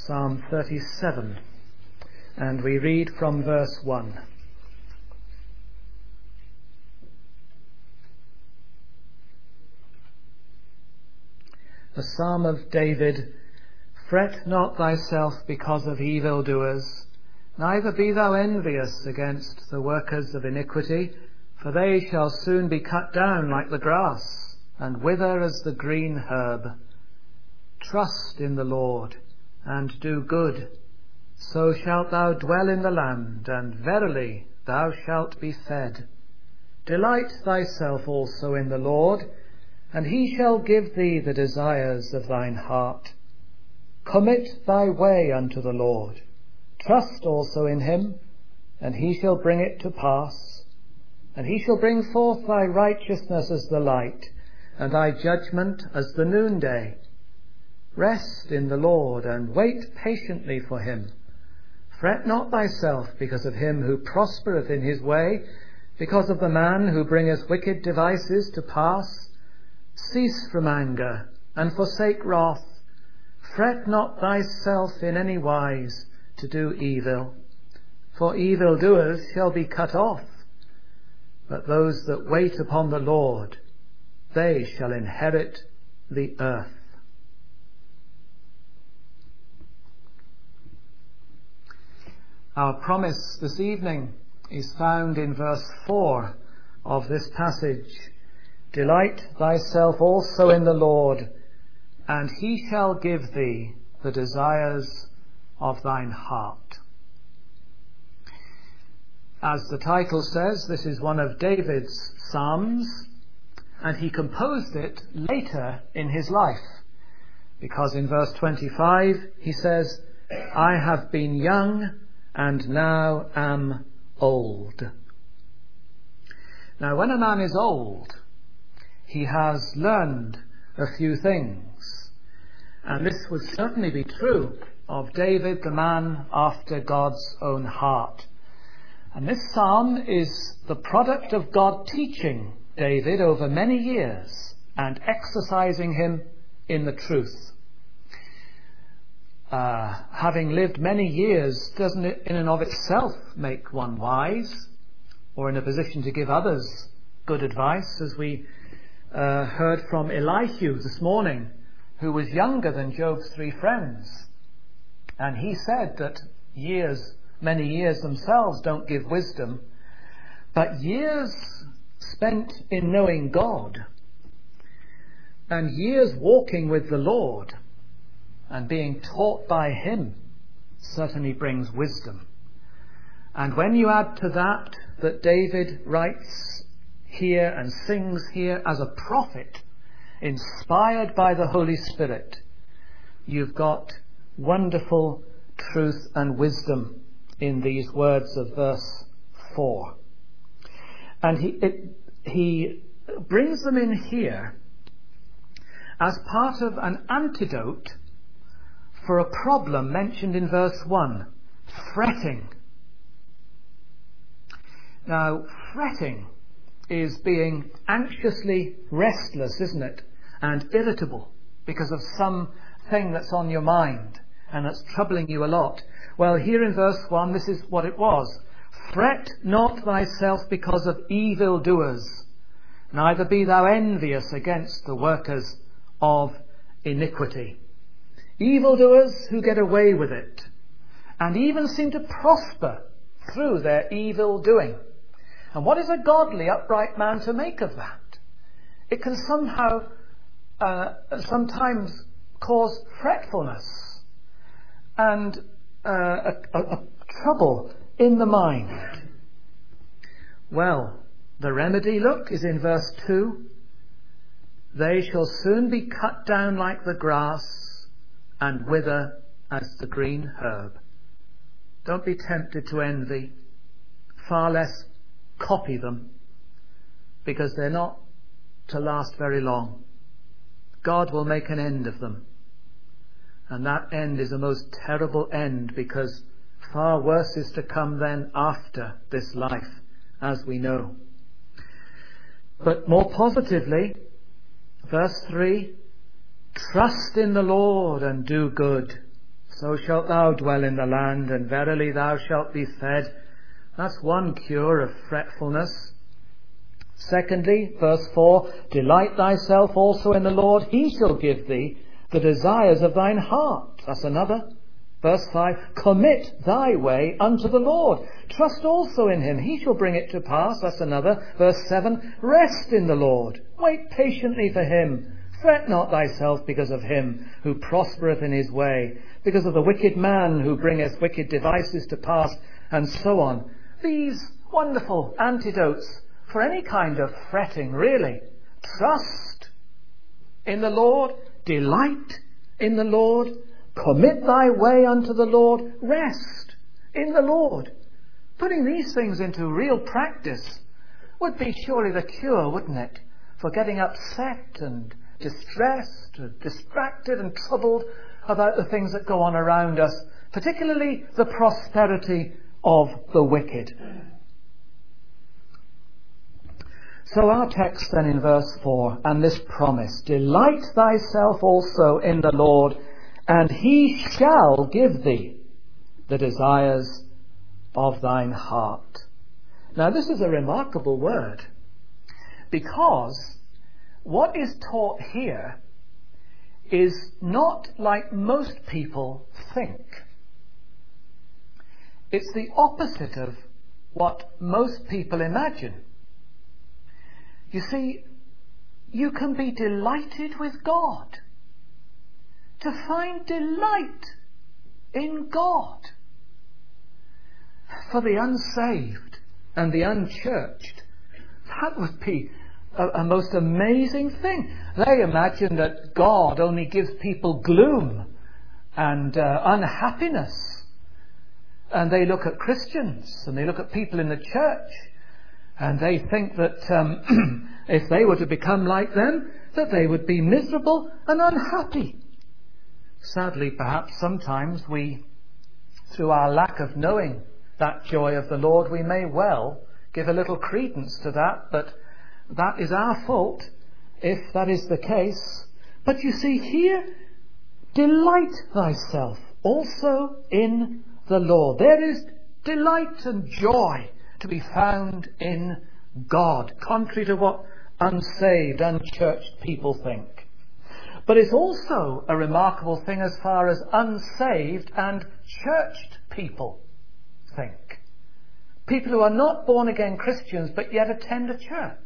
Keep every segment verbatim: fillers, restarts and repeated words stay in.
Psalm thirty-seven, and we read from verse one. The Psalm of David. Fret not thyself because of evildoers, neither be thou envious against the workers of iniquity, for they shall soon be cut down like the grass, and wither as the green herb. Trust in the Lord, and do good, so shalt thou dwell in the land, and verily thou shalt be fed. Delight thyself also in the Lord, and he shall give thee the desires of thine heart. Commit thy way unto the Lord. Trust also in him, and he shall bring it to pass. And he shall bring forth thy righteousness as the light, and thy judgment as the noonday. Rest in the Lord, and wait patiently for him. Fret not thyself because of him who prospereth in his way, because of the man who bringeth wicked devices to pass. Cease from anger, and forsake wrath. Fret not thyself in any wise to do evil, for evildoers shall be cut off. But those that wait upon the Lord, they shall inherit the earth. Our promise this evening is found in verse four of this passage. Delight thyself also in the Lord, and he shall give thee the desires of thine heart. As the title says, this is one of David's psalms, and he composed it later in his life, because in verse twenty-five he says, I have been young and now am old. Now, when a man is old, he has learned a few things. And this would certainly be true of David, the man after God's own heart. And this psalm is the product of God teaching David over many years and exercising him in the truth. Uh, having lived many years doesn't it in and of itself make one wise or in a position to give others good advice, as we uh, heard from Elihu this morning, who was younger than Job's three friends. And he said that years, many years themselves don't give wisdom, but years spent in knowing God and years walking with the Lord and being taught by him certainly brings wisdom. And when you add to that that David writes here and sings here as a prophet, inspired by the Holy Spirit, you've got wonderful truth and wisdom in these words of verse four. And he, it, he brings them in here as part of an antidote for a problem mentioned in verse one, fretting. Now, fretting is being anxiously restless, isn't it? And irritable because of something that's on your mind and that's troubling you a lot. Well, here in verse one, this is what it was. Fret not thyself because of evildoers, neither be thou envious against the workers of iniquity. Evildoers who get away with it and even seem to prosper through their evil doing. And what is a godly, upright man to make of that? It can somehow, uh, sometimes cause fretfulness and uh, a, a, a trouble in the mind. Well, the remedy, look, is in verse two. They shall soon be cut down like the grass and wither as the green herb. Don't be tempted to envy, far less copy them, because they're not to last very long. God will make an end of them, and that end is a most terrible end, because far worse is to come then after this life, as we know. But more positively, verse three, trust in the Lord and do good, so shalt thou dwell in the land, and verily thou shalt be fed. That's one cure of fretfulness. Secondly, verse four, delight thyself also in the Lord, he shall give thee the desires of thine heart. That's another. Verse five, commit thy way unto the Lord. Trust also in him, he shall bring it to pass. That's another. Verse seven, rest in the Lord. Wait patiently for him. Fret not thyself because of him who prospereth in his way, because of the wicked man who bringeth wicked devices to pass, and so on. These wonderful antidotes for any kind of fretting, really. Trust in the Lord, delight in the Lord, commit thy way unto the Lord, rest in the Lord. Putting these things into real practice would be surely the cure, wouldn't it, for getting upset and distressed, and distracted and troubled about the things that go on around us, particularly the prosperity of the wicked. So our text then in verse four, and this promise, delight thyself also in the Lord, and he shall give thee the desires of thine heart. Now this is a remarkable word, because what is taught here is not like most people think. It's the opposite of what most people imagine. You see, you can be delighted with God. To find delight in God. For the unsaved and the unchurched, that would be a, a most amazing thing. They imagine that God only gives people gloom and uh, unhappiness. And they look at Christians and they look at people in the church, and they think that um, if they were to become like them, that they would be miserable and unhappy. Sadly, perhaps sometimes we, through our lack of knowing that joy of the Lord, we may well give a little credence to that, but that is our fault if that is the case. But you see here, delight thyself also in the Lord. There is delight and joy to be found in God, contrary to what unsaved, unchurched people think. But it's also a remarkable thing as far as unsaved and churched people think. People who are not born-again Christians but yet attend a church.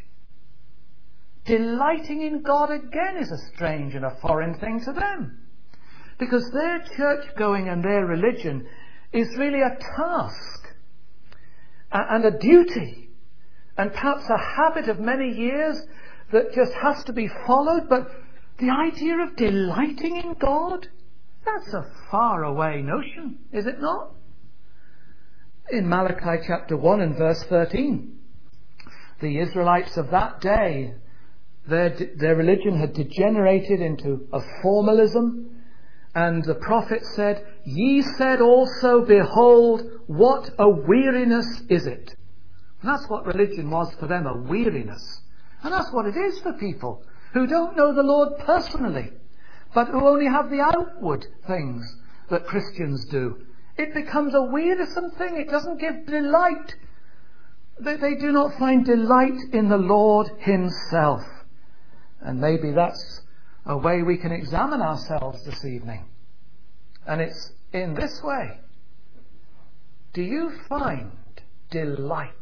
Delighting in God again is a strange and a foreign thing to them, because their church-going and their religion is really a task and a duty and perhaps a habit of many years that just has to be followed. But the idea of delighting in God, that's a far away notion, is it not? In Malachi chapter one and verse thirteen, the Israelites of that day, their, their religion had degenerated into a formalism, and the prophet said, ye said also, behold, what a weariness is it. And that's what religion was for them, a weariness. And that's what it is for people who don't know the Lord personally, but who only have the outward things that Christians do. It becomes a wearisome thing. It doesn't give delight. They, they do not find delight in the Lord himself. And maybe that's a way we can examine ourselves this evening. And it's in this way. Do you find delight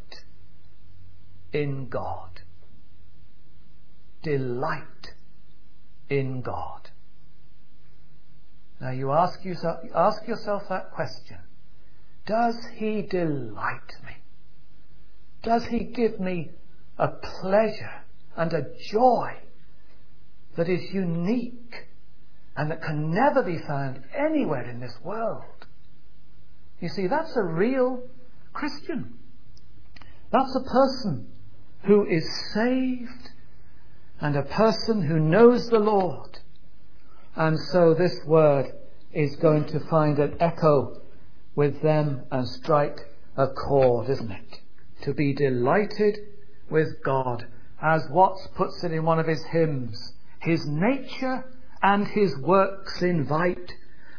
in God? Delight in God. Now you ask yourself, ask yourself that question. Does he delight me? Does he give me a pleasure and a joy that is unique and that can never be found anywhere in this world? You see, that's a real Christian. That's a person who is saved and a person who knows the Lord. And so this word is going to find an echo with them and strike a chord, isn't it? To be delighted with God. As Watts puts it in one of his hymns, his nature and his works invite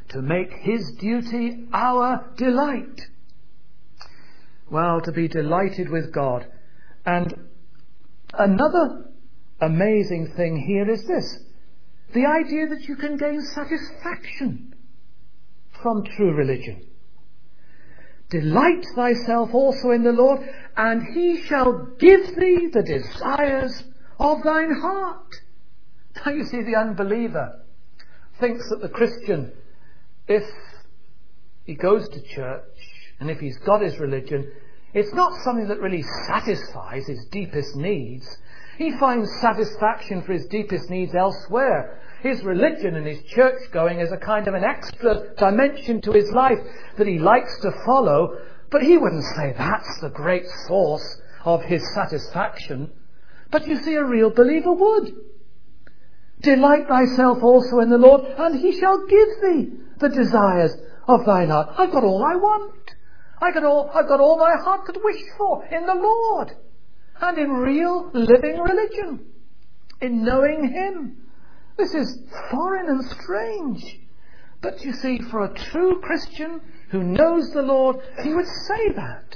to make his duty our delight. Well, to be delighted with God. And another amazing thing here is this: the idea that you can gain satisfaction from true religion. Delight thyself also in the Lord, and he shall give thee the desires of thine heart. Now you see, the unbeliever thinks that the Christian, if he goes to church and if he's got his religion, it's not something that really satisfies his deepest needs. He finds satisfaction for his deepest needs elsewhere. His religion and his church going is a kind of an extra dimension to his life that he likes to follow, but he wouldn't say that's the great source of his satisfaction. But you see, a real believer would. Delight thyself also in the Lord, and he shall give thee the desires of thine heart. I've got all I want. I got all, I've got all my heart could wish for in the Lord, and in real living religion, in knowing him. This is foreign and strange. But you see, for a true Christian who knows the Lord, he would say that.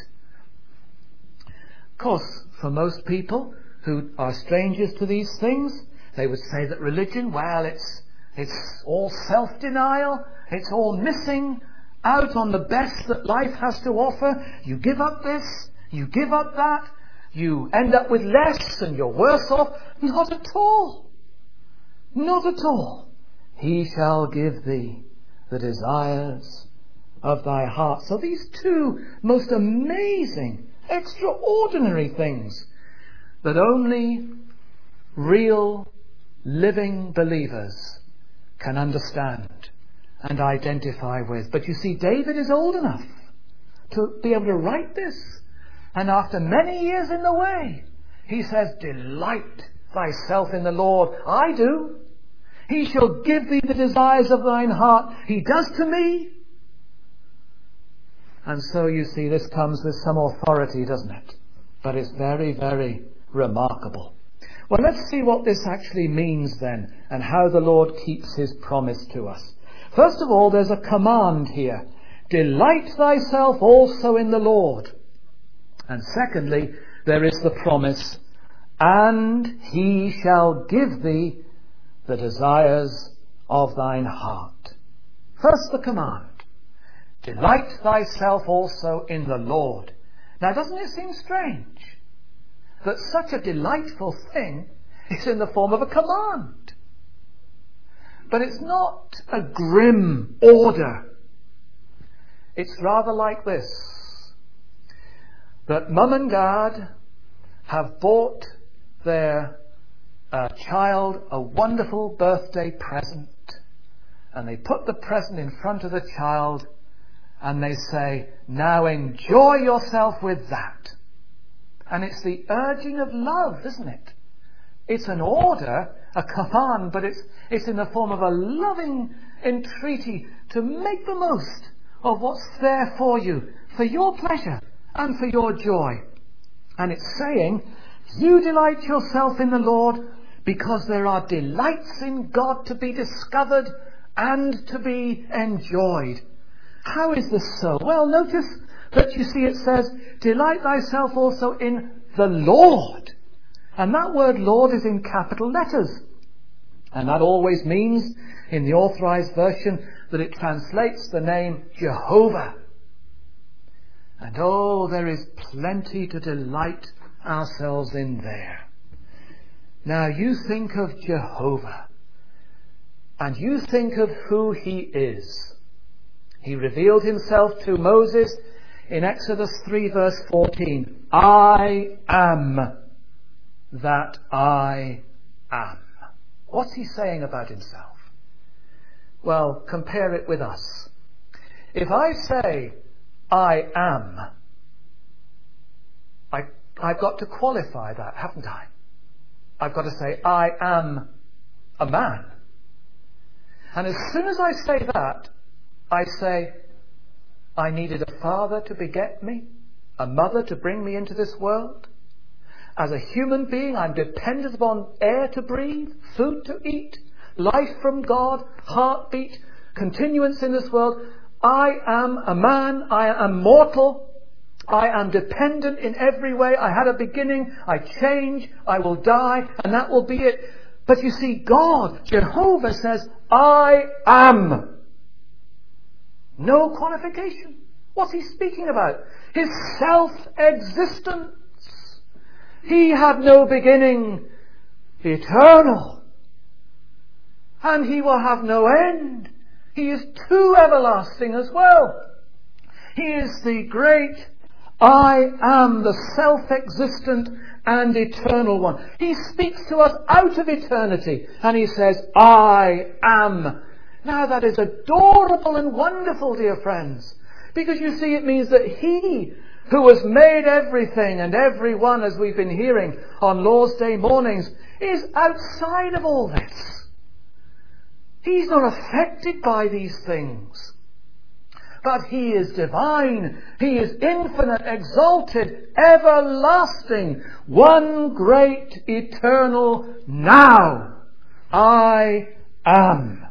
Of course, for most people who are strangers to these things, they would say that religion, well, it's it's all self-denial, it's all missing out on the best that life has to offer. You give up this, you give up that, you end up with less and you're worse off. Not at all. Not at all. He shall give thee the desires of thy heart. So these two most amazing, extraordinary things that only real living believers can understand and identify with. But you see, David is old enough to be able to write this. And after many years in the way, he says, delight thyself in the Lord. I do. He shall give thee the desires of thine heart. He does to me. And so you see, this comes with some authority, doesn't it? But it's very, very remarkable. Well, let's see what this actually means then, and how the Lord keeps his promise to us. First of all, there's a command here. Delight thyself also in the Lord. And secondly, there is the promise, and he shall give thee the desires of thine heart. First, the command. Delight thyself also in the Lord. Now, doesn't it seem strange that such a delightful thing is in the form of a command? But it's not a grim order. It's rather like this: that mum and dad have bought their uh, child a wonderful birthday present, and they put the present in front of the child and they say, now enjoy yourself with that. And it's the urging of love, isn't it? It's an order, a command, but it's, it's in the form of a loving entreaty to make the most of what's there for you, for your pleasure and for your joy. And it's saying, you delight yourself in the Lord, because there are delights in God to be discovered and to be enjoyed. How is this so? Well, notice that you see it says, delight thyself also in the Lord. And that word Lord is in capital letters. And that always means, in the Authorized Version, that it translates the name Jehovah. And oh, there is plenty to delight ourselves in there. Now you think of Jehovah, and you think of who he is. He revealed himself to Moses in Exodus three verse fourteen. I am that I am. What's he saying about himself? Well, compare it with us. If I say, I am, I, I've got to qualify that, haven't I? I've got to say, I am a man. And as soon as I say that, I say, I needed a father to beget me, a mother to bring me into this world. As a human being, I'm dependent upon air to breathe, food to eat, life from God, heartbeat, continuance in this world. I am a man, I am mortal, I am dependent in every way. I had a beginning, I change, I will die, and that will be it. But you see, God, Jehovah says, I am. No qualification. What's he speaking about? His self-existence. He had no beginning, eternal. And he will have no end. He is too everlasting as well. He is the great I am, the self-existent and eternal one. He speaks to us out of eternity and he says, I am. Now that is adorable and wonderful, dear friends, because you see it means that he who has made everything and everyone, as we've been hearing on Lord's Day mornings, is outside of all this. He's not affected by these things. But he is divine, he is infinite, exalted, everlasting, one great, eternal now. I am.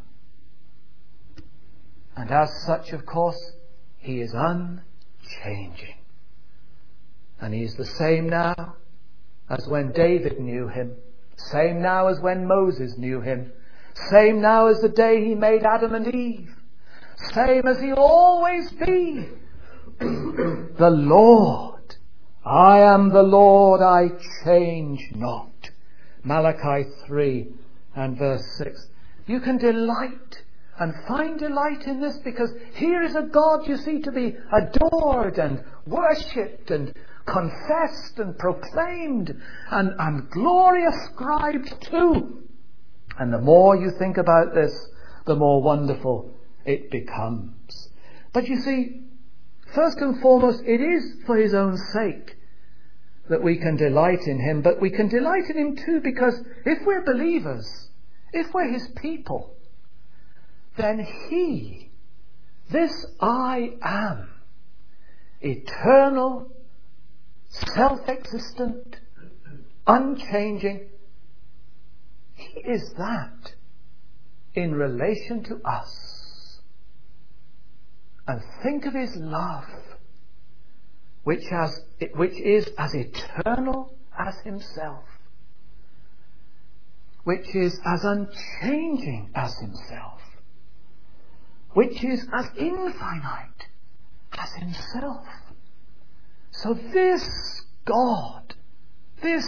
And as such, of course, he is unchanging. And he is the same now as when David knew him, same now as when Moses knew him, same now as the day he made Adam and Eve. Same as he'll always be. The Lord. I am the Lord, I change not. Malachi three and verse six. You can delight and find delight in this, because here is a God, you see, to be adored and worshipped and confessed and proclaimed and, and glory ascribed to. And the more you think about this, the more wonderful it becomes. But you see, first and foremost, it is for his own sake that we can delight in him, but we can delight in him too because if we're believers, if we're his people, then he, this I am, eternal, self-existent, unchanging, he is that in relation to us. And think of his love, which has, which is as eternal as himself, which is as unchanging as himself, which is as infinite as himself. So this God, this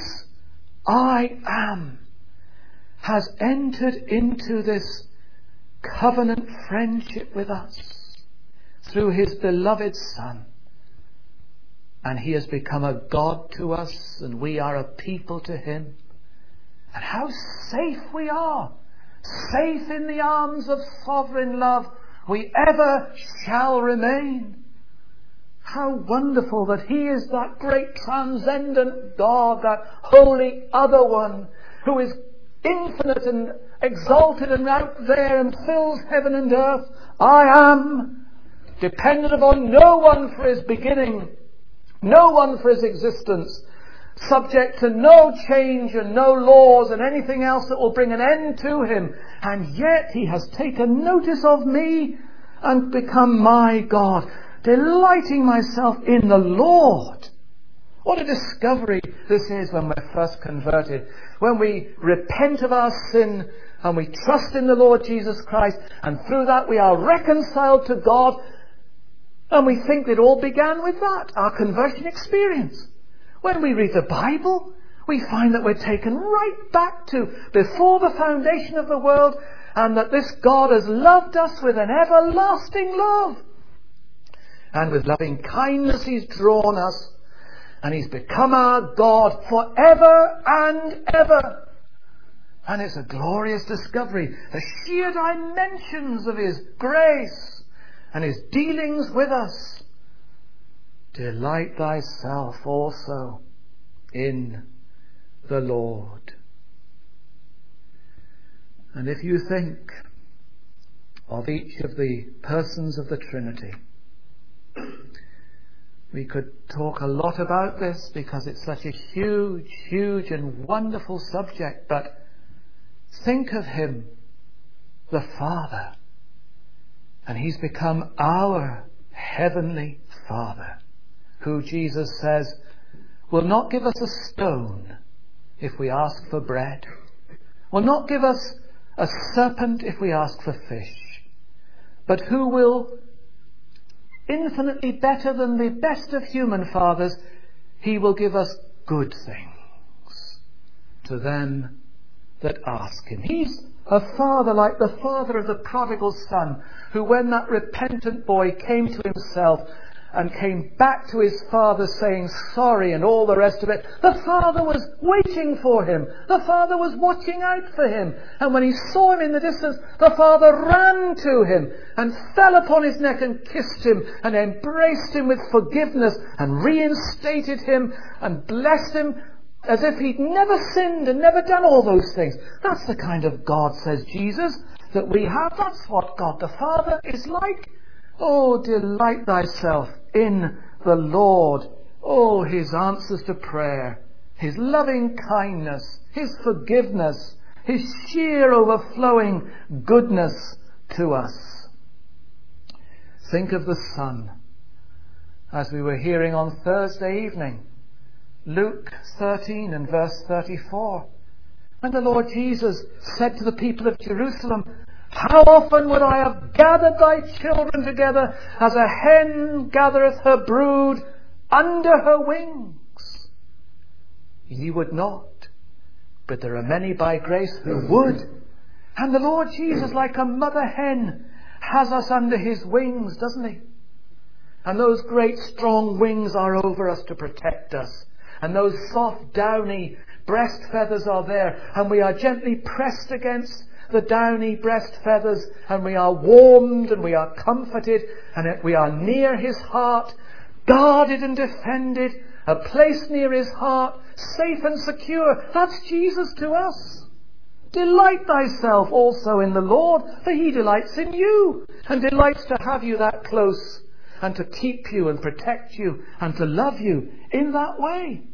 I am, has entered into this covenant friendship with us through his beloved Son. And he has become a God to us, and we are a people to him. And how safe we are, safe in the arms of sovereign love, we ever shall remain. How wonderful that he is that great transcendent God, that holy other one, who is infinite and exalted and out there and fills heaven and earth. I am. Dependent upon no one for his beginning, no one for his existence, subject to no change and no laws and anything else that will bring an end to him. And yet he has taken notice of me and become my God, delighting myself in the Lord. What a discovery this is when we're first converted, when we repent of our sin and we trust in the Lord Jesus Christ, and through that we are reconciled to God. And we think it all began with that, our conversion experience. When we read the Bible, we find that we're taken right back to before the foundation of the world, and that this God has loved us with an everlasting love. And with loving kindness he's drawn us, and he's become our God forever and ever. And it's a glorious discovery, the sheer dimensions of his grace and his dealings with us. Delight thyself also in the Lord. And if you think of each of the persons of the Trinity, we could talk a lot about this because it's such a huge, huge and wonderful subject. But think of him, the Father, And he's become our heavenly Father, who, Jesus says, will not give us a stone if we ask for bread, will not give us a serpent if we ask for fish, but who will, infinitely better than the best of human fathers, he will give us good things to them that ask him. He's a father like the father of the prodigal son, who, when that repentant boy came to himself and came back to his father saying sorry and all the rest of it, the father was waiting for him. The father was watching out for him. And when he saw him in the distance, the father ran to him and fell upon his neck and kissed him and embraced him with forgiveness and reinstated him and blessed him as if he'd never sinned and never done all those things. That's the kind of God, says Jesus, that we have. That's what God the Father is like. Oh, delight thyself in the Lord. Oh, his answers to prayer, his loving kindness, his forgiveness, his sheer overflowing goodness to us. Think of the Son, as we were hearing on Thursday evening, Luke thirteen and verse thirty-four. When the Lord Jesus said to the people of Jerusalem, how often would I have gathered thy children together as a hen gathereth her brood under her wings? Ye would not, but there are many by grace who would. And the Lord Jesus, like a mother hen, has us under his wings, doesn't he? And those great strong wings are over us to protect us. And those soft downy breast feathers are there, and we are gently pressed against the downy breast feathers, and we are warmed and we are comforted, and we are near his heart, guarded and defended, a place near his heart, safe and secure. That's Jesus to us. Delight thyself also in the Lord, for he delights in you, and delights to have you that close, and to keep you and protect you and to love you in that way.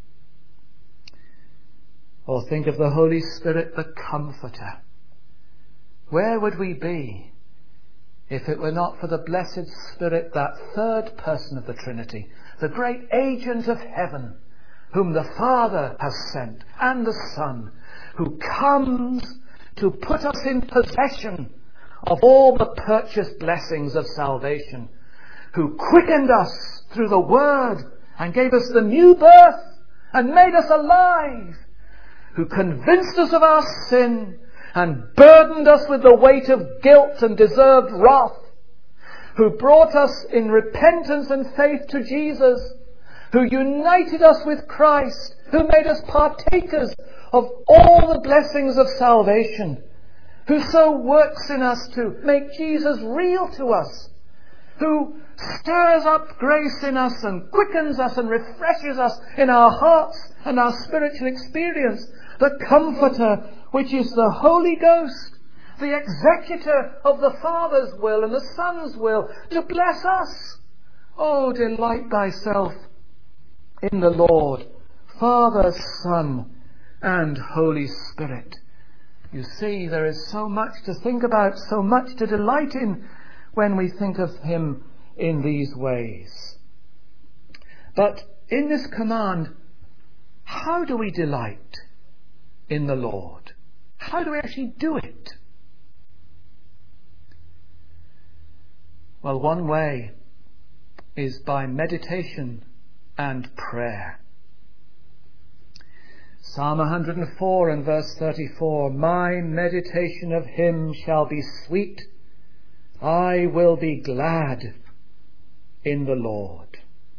Or think of the Holy Spirit, the Comforter. Where would we be if it were not for the blessed Spirit, that third person of the Trinity, the great agent of heaven, whom the Father has sent, and the Son, who comes to put us in possession of all the purchased blessings of salvation, who quickened us through the Word and gave us the new birth and made us alive, who convinced us of our sin and burdened us with the weight of guilt and deserved wrath, who brought us in repentance and faith to Jesus, who united us with Christ, who made us partakers of all the blessings of salvation, who so works in us to make Jesus real to us, who stirs up grace in us and quickens us and refreshes us in our hearts and our spiritual experience, the Comforter, which is the Holy Ghost, the executor of the Father's will and the Son's will, to bless us. Oh, delight thyself in the Lord, Father, Son, and Holy Spirit. You see, there is so much to think about, so much to delight in when we think of him in these ways. But in this command, how do we delight in the Lord? How do we actually do it? Well, one way is by meditation and prayer. Psalm one hundred four and verse thirty-four, my meditation of him shall be sweet. I will be glad in the Lord.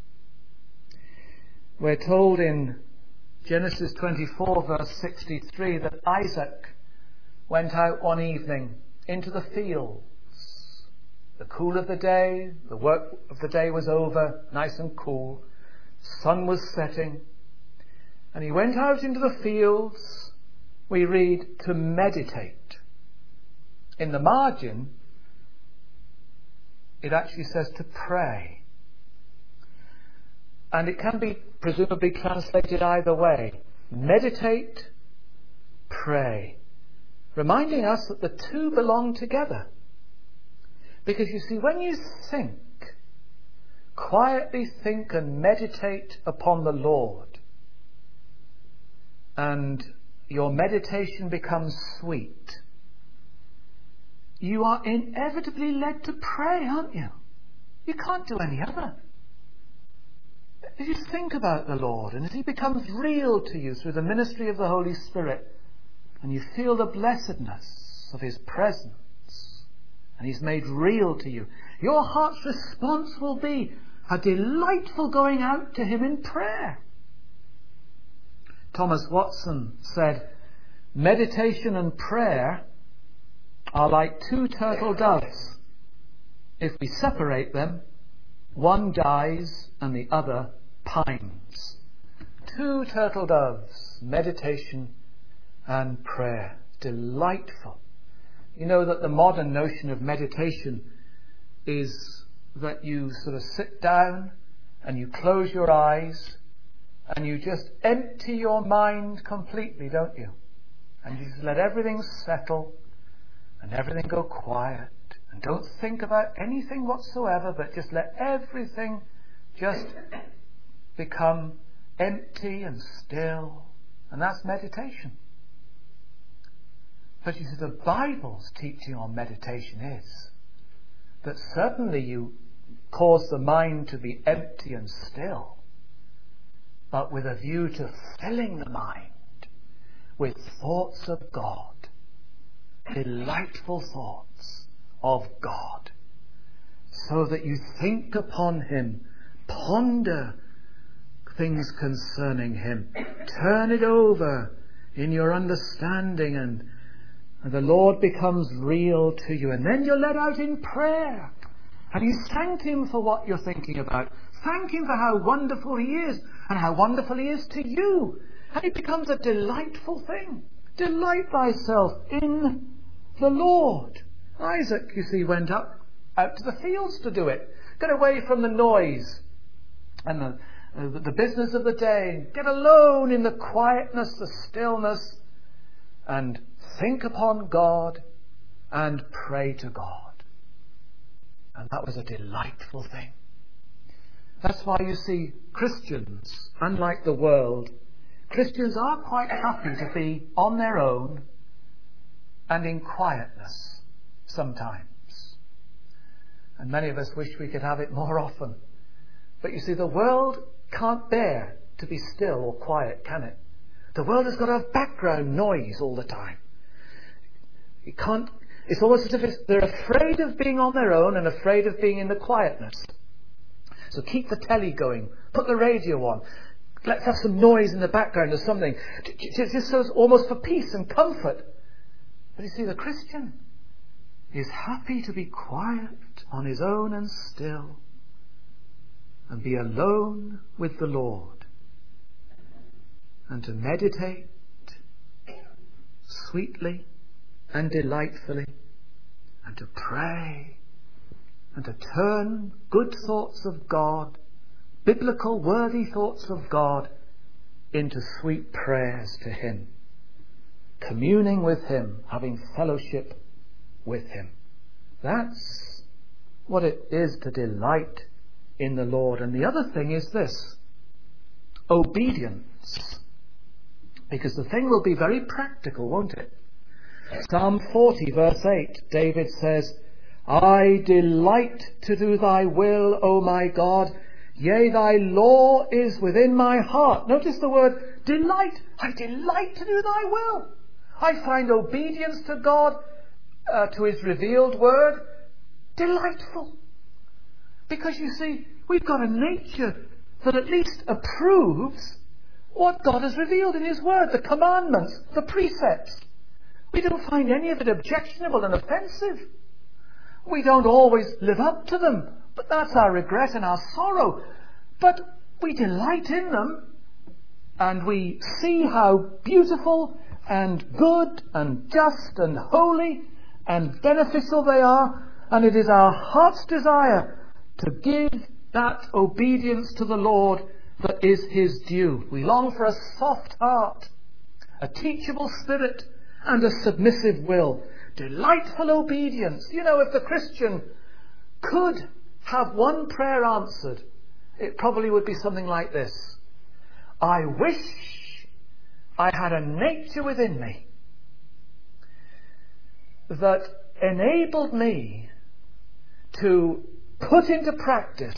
We're told in Genesis twenty-four verse sixty-three that Isaac went out one evening into the fields. The cool of the day, the work of the day was over, nice and cool. Sun was setting. And he went out into the fields, we read, to meditate. In the margin, it actually says to pray. And it can be presumably translated either way. Meditate, pray. Reminding us that the two belong together. Because you see, when you think, quietly think and meditate upon the Lord, and your meditation becomes sweet, you are inevitably led to pray, aren't you? You can't do any other. As you think about the Lord, and as he becomes real to you through the ministry of the Holy Spirit, and you feel the blessedness of his presence, and he's made real to you, your heart's response will be a delightful going out to him in prayer. Thomas Watson said, meditation and prayer are like two turtle doves. If we separate them, one dies and the other pines. Two turtle doves, meditation and prayer. Delightful. You know that the modern notion of meditation is that you sort of sit down and you close your eyes and you just empty your mind completely, don't you? And you just let everything settle and everything go quiet, and don't think about anything whatsoever, but just let everything just become empty and still. And that's meditation. But you see, the Bible's teaching on meditation is that certainly you cause the mind to be empty and still, but with a view to filling the mind with thoughts of God, delightful thoughts of God, so that you think upon him, ponder things concerning him, turn it over in your understanding, and, and the Lord becomes real to you. And then you're led out in prayer, and you thank him for what you're thinking about. Thank him for how wonderful he is, and how wonderful he is to you. And it becomes a delightful thing. Delight thyself in the Lord. Isaac, you see, went up out to the fields to do it. Get away from the noise and the, uh, the business of the day. Get alone in the quietness, the stillness, and think upon God and pray to God. And that was a delightful thing. That's why you see Christians, unlike the world, Christians are quite happy to be on their own and in quietness sometimes. And many of us wish we could have it more often. But you see, the world can't bear to be still or quiet, can it? The world has got to have background noise all the time. It can't, it's almost as if it's, they're afraid of being on their own and afraid of being in the quietness. So keep the telly going, put the radio on, let's have some noise in the background or something, just so almost for peace and comfort. But you see, the Christian is happy to be quiet on his own and still, and be alone with the Lord, and to meditate sweetly and delightfully, and to pray, and to turn good thoughts of God, biblical worthy thoughts of God, into sweet prayers to him, communing with him, having fellowship with him. That's what it is to delight in the Lord. And the other thing is this: obedience. Because the thing will be very practical, won't it? Psalm forty verse eight, David says, I delight to do thy will, O my God. Yea, thy law is within my heart. Notice the word delight. I delight to do thy will. I find obedience to God, uh, to his revealed word, delightful. Because you see, we've got a nature that at least approves what God has revealed in his word, the commandments, the precepts. We don't find any of it objectionable and offensive. We don't always live up to them, but that's our regret and our sorrow. But we delight in them, and we see how beautiful and good and just and holy and beneficial they are, and it is our heart's desire to give that obedience to the Lord that is his due. We long for a soft heart, a teachable spirit, and a submissive will. Delightful obedience. You know, if the Christian could have one prayer answered, it probably would be something like this: I wish I had a nature within me that enabled me to put into practice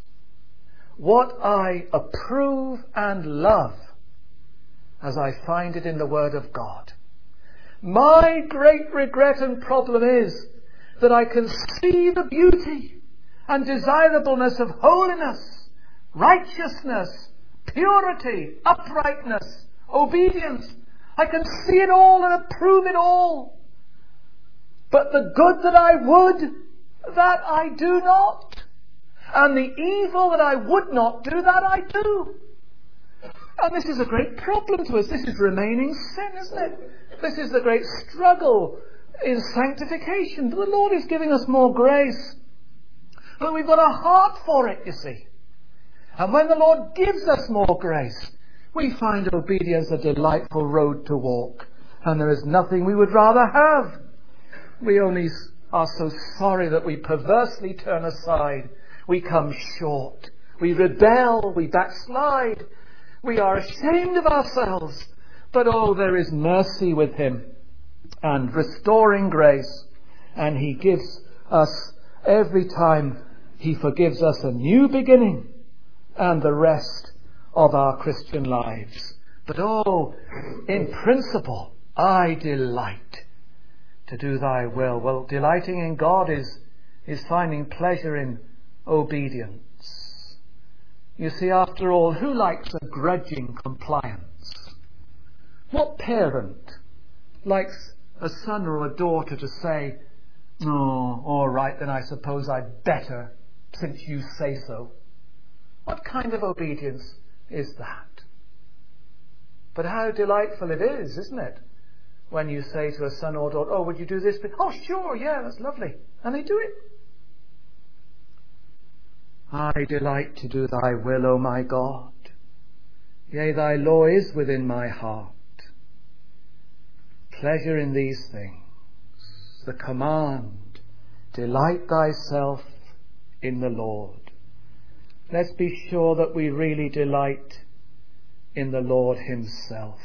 what I approve and love as I find it in the Word of God. My great regret and problem is that I can see the beauty and desirableness of holiness, righteousness, purity, uprightness, obedience. I can see it all and approve it all. But the good that I would, that I do not. And the evil that I would not do, that I do. And this is a great problem to us. This is remaining sin, isn't it? This is the great struggle in sanctification. But the Lord is giving us more grace. But we've got a heart for it, you see. And when the Lord gives us more grace, we find obedience a delightful road to walk. And there is nothing we would rather have. We only are so sorry that we perversely turn aside. We come short. We rebel. We backslide. We are ashamed of ourselves. But oh, there is mercy with Him and restoring grace. And He gives us, every time He forgives us, a new beginning and the rest of our Christian lives. But oh, in principle, I delight to do Thy will. Well, delighting in God is, is finding pleasure in obedience. You see, after all, who likes a grudging compliance? What parent likes a son or a daughter to say, "Oh, all right, then I suppose I'd better, since you say so"? What kind of obedience is that? But how delightful it is, isn't it? When you say to a son or daughter, "Oh, would you do this?" "Oh, sure, yeah, that's lovely." And they do it. I delight to do Thy will, O my God. Yea, Thy law is within my heart. Pleasure in these things. The command, delight thyself in the Lord. Let's be sure that we really delight in the Lord Himself.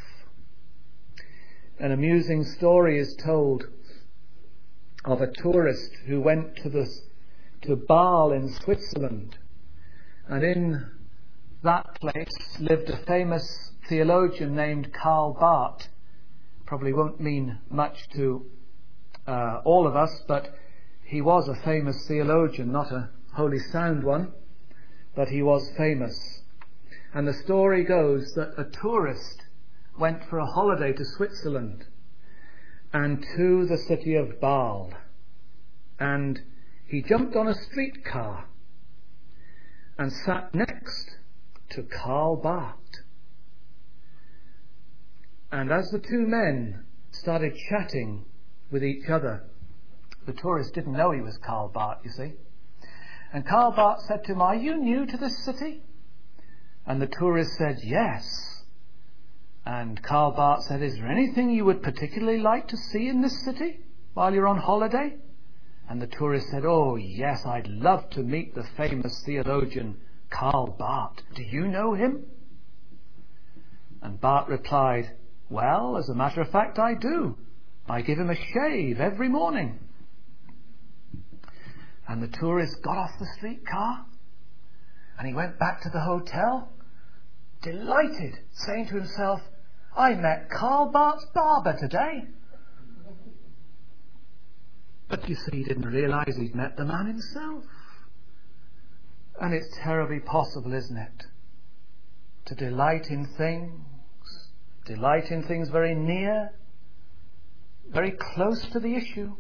An amusing story is told of a tourist who went to the to Basel in Switzerland, and in that place lived a famous theologian named Karl Barth. Probably won't mean much to uh, all of us, but he was a famous theologian, not a wholly sound one, but he was famous. And the story goes that a tourist went for a holiday to Switzerland and to the city of Basel, and he jumped on a streetcar and sat next to Karl Barth. And as the two men started chatting with each other, the tourist didn't know he was Karl Barth, you see. And Karl Barth said to him, "Are you new to this city?" And the tourist said, "Yes." And Karl Barth said, "Is there anything you would particularly like to see in this city while you're on holiday?" And the tourist said, "Oh, yes, I'd love to meet the famous theologian Karl Barth. Do you know him?" And Barth replied, "Well, as a matter of fact, I do. I give him a shave every morning." And the tourist got off the streetcar and he went back to the hotel, delighted, saying to himself, "I met Karl Barth's barber today." But you see, he didn't realise he'd met the man himself. And it's terribly possible, isn't it, to delight in things, delight in things very near, very close to the issue.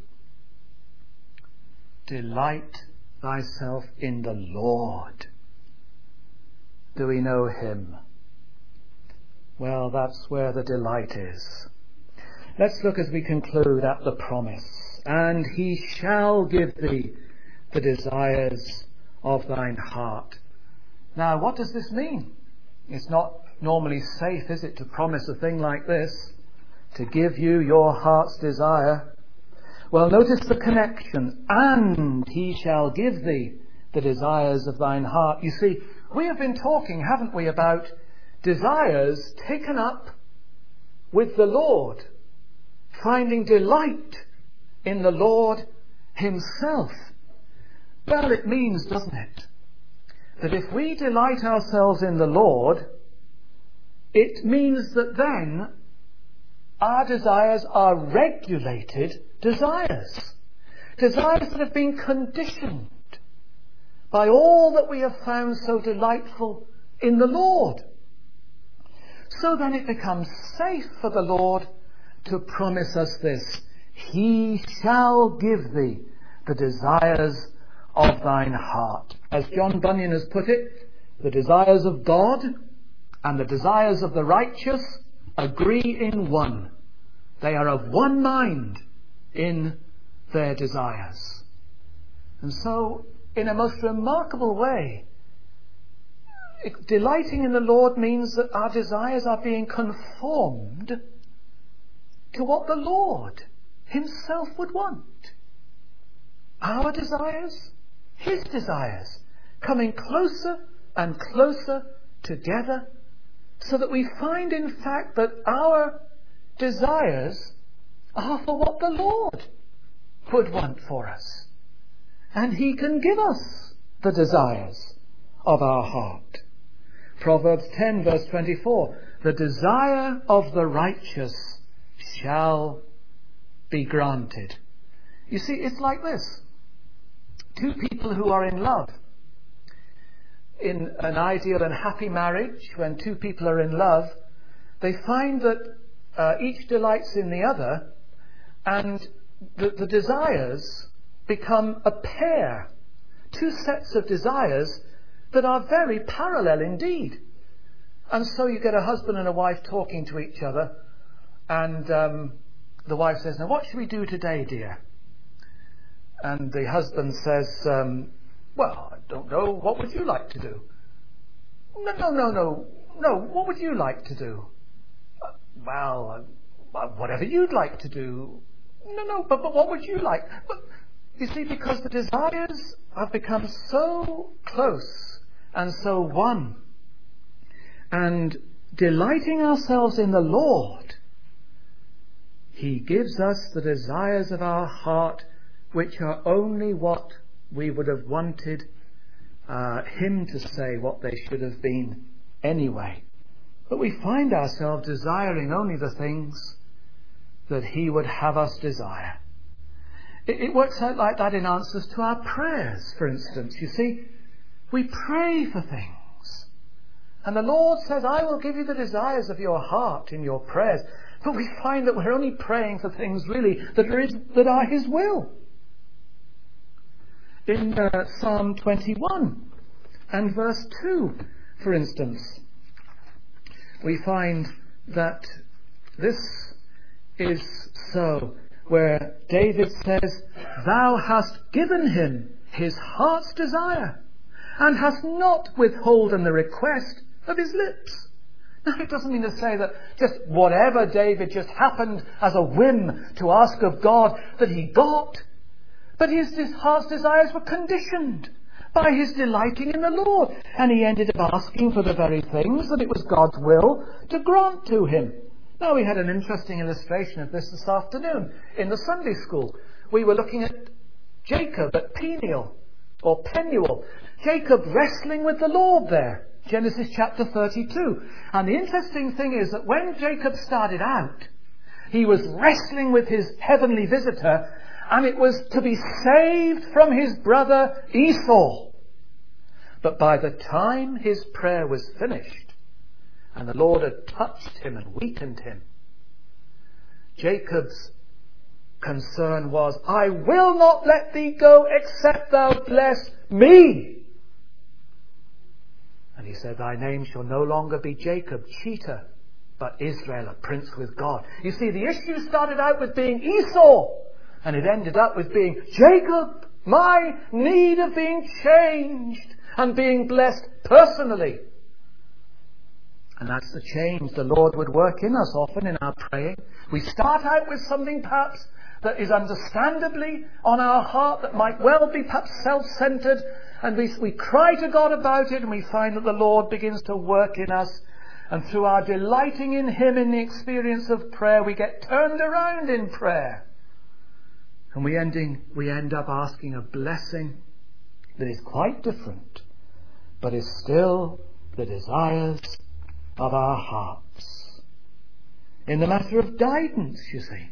Delight thyself in the Lord. Do we know Him? Well, that's where the delight is. Let's look as we conclude at the promise. And He shall give thee the desires of thine heart. Now, what does this mean? It's not normally safe, is it, to promise a thing like this, to give you your heart's desire. Well, notice the connection. And he shall give thee the desires of thine heart. You see, we have been talking, haven't we, about desires taken up with the Lord, finding delight in the Lord himself. Well, it means, doesn't it, that if we delight ourselves in the Lord, it means that then our desires are regulated desires. Desires that have been conditioned by all that we have found so delightful in the Lord. So then it becomes safe for the Lord to promise us this: he shall give thee the desires of thine heart. As John Bunyan has put it, the desires of God and the desires of the righteous agree in one. They are of one mind in their desires. And so, in a most remarkable way, delighting in the Lord means that our desires are being conformed to what the Lord himself would want. Our desires, his desires, coming closer and closer together, so that we find in fact that our desires are for what the Lord would want for us. And he can give us the desires of our heart. Proverbs ten verse twenty-four, the desire of the righteous shall be granted. You see, it's like this. Two people who are in love. In an ideal and happy marriage, when two people are in love, they find that uh, each delights in the other, and the, the desires become a pair. Two sets of desires that are very parallel indeed. And so you get a husband and a wife talking to each other, and um, the wife says, now what should we do today, dear? And the husband says, um, well, I don't know, what would you like to do? No, no, no, no, no, what would you like to do? Uh, well, uh, whatever you'd like to do. No, no, but, but what would you like? But, you see, because the desires have become so close and so one, and delighting ourselves in the Lord, he gives us the desires of our heart, which are only what we would have wanted uh, him to say what they should have been anyway. But we find ourselves desiring only the things that he would have us desire. It, it works out like that in answers to our prayers, for instance. You see, we pray for things, and the Lord says, I will give you the desires of your heart in your prayers. But we find that we're only praying for things really that are his, that are his will. In uh, Psalm twenty-one and verse two, for instance, we find that this is so, where David says, thou hast given him his heart's desire, and hast not withholden the request of his lips. Now, it doesn't mean to say that just whatever David just happened as a whim to ask of God that he got. But his, his heart's desires were conditioned by his delighting in the Lord. And he ended up asking for the very things that it was God's will to grant to him. Now, we had an interesting illustration of this this afternoon in the Sunday school. We were looking at Jacob at Peniel, or Penuel. Jacob wrestling with the Lord there. Genesis chapter thirty-two. And the interesting thing is that when Jacob started out, he was wrestling with his heavenly visitor, and it was to be saved from his brother Esau. But by the time his prayer was finished, and the Lord had touched him and weakened him, Jacob's concern was, I will not let thee go except thou bless me. And he said, thy name shall no longer be Jacob, cheater, but Israel, a prince with God. You see, the issue started out with being Esau, and it ended up with being Jacob, my need of being changed and being blessed personally. And that's the change the Lord would work in us often in our praying. We start out with something perhaps that is understandably on our heart, that might well be perhaps self-centered, and we, we cry to God about it, and we find that the Lord begins to work in us, and through our delighting in Him in the experience of prayer, we get turned around in prayer. And we, ending, we end up asking a blessing that is quite different, but is still the desires of our hearts. In the matter of guidance, you see.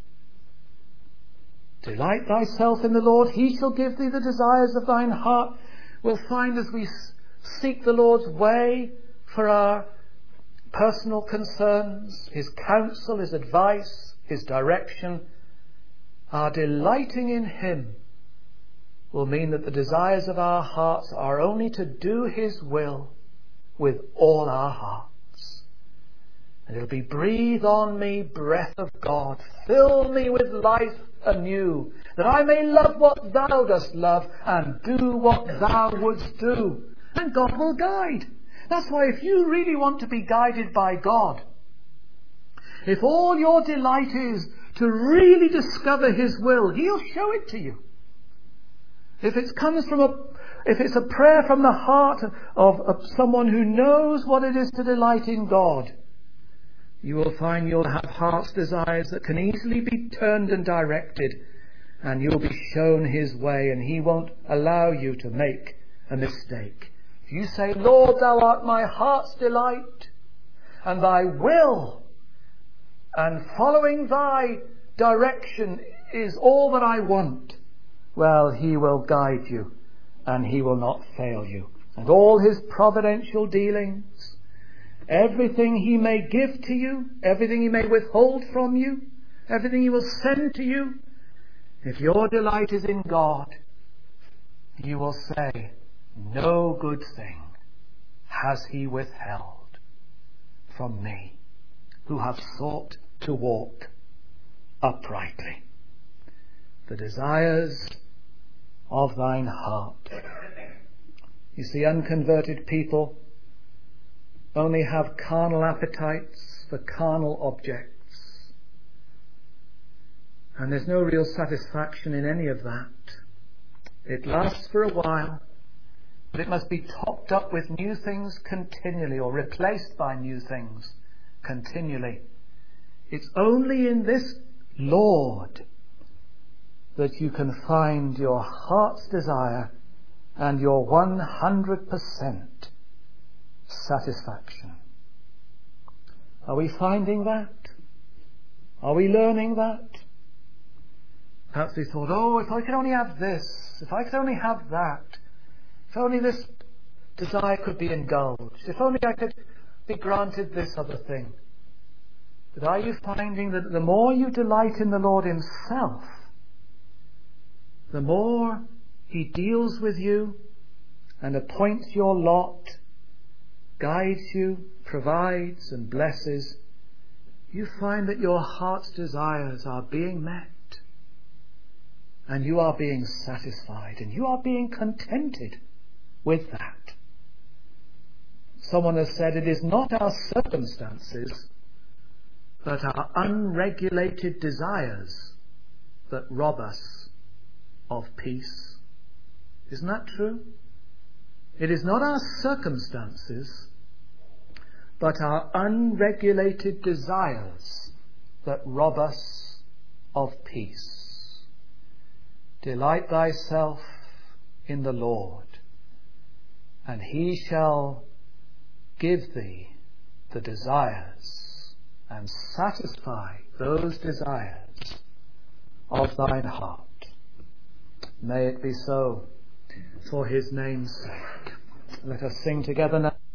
Delight thyself in the Lord, He shall give thee the desires of thine heart. We'll find as we seek the Lord's way for our personal concerns, His counsel, His advice, His direction, our delighting in Him will mean that the desires of our hearts are only to do His will with all our hearts. And it'll be, breathe on me, breath of God, fill me with life anew, that I may love what thou dost love and do what thou wouldst do. And God will guide. That's why if you really want to be guided by God, if all your delight is to really discover His will, He'll show it to you. If it comes from a, if it's a prayer from the heart of, of someone who knows what it is to delight in God, you will find you'll have heart's desires that can easily be turned and directed, and you'll be shown His way, and He won't allow you to make a mistake. If you say, Lord, thou art my heart's delight, and thy will, and following thy direction is all that I want, well, He will guide you, and He will not fail you. And all His providential dealings, everything He may give to you, everything He may withhold from you, everything He will send to you, if your delight is in God, you will say, no good thing has He withheld from me, who have sought to walk uprightly. The desires of thine heart. You see, unconverted people only have carnal appetites for carnal objects. And there's no real satisfaction in any of that. It lasts for a while, but it must be topped up with new things continually, or replaced by new things continually. It's only in this Lord that you can find your heart's desire and your one hundred percent satisfaction. Are we finding that? Are we learning that? Perhaps we thought, oh, if I could only have this, if I could only have that, if only this desire could be indulged, if only I could be granted this other thing. But are you finding that the more you delight in the Lord Himself, the more He deals with you and appoints your lot, guides you, provides and blesses, you find that your heart's desires are being met, and you are being satisfied, and you are being contented with that. Someone has said, it is not our circumstances, but our unregulated desires that rob us of peace. Isn't that true? It is not our circumstances, but our unregulated desires that rob us of peace. Delight thyself in the Lord, and He shall give thee the desires and satisfy those desires of thine heart. May it be so, for His name's sake. Let us sing together now.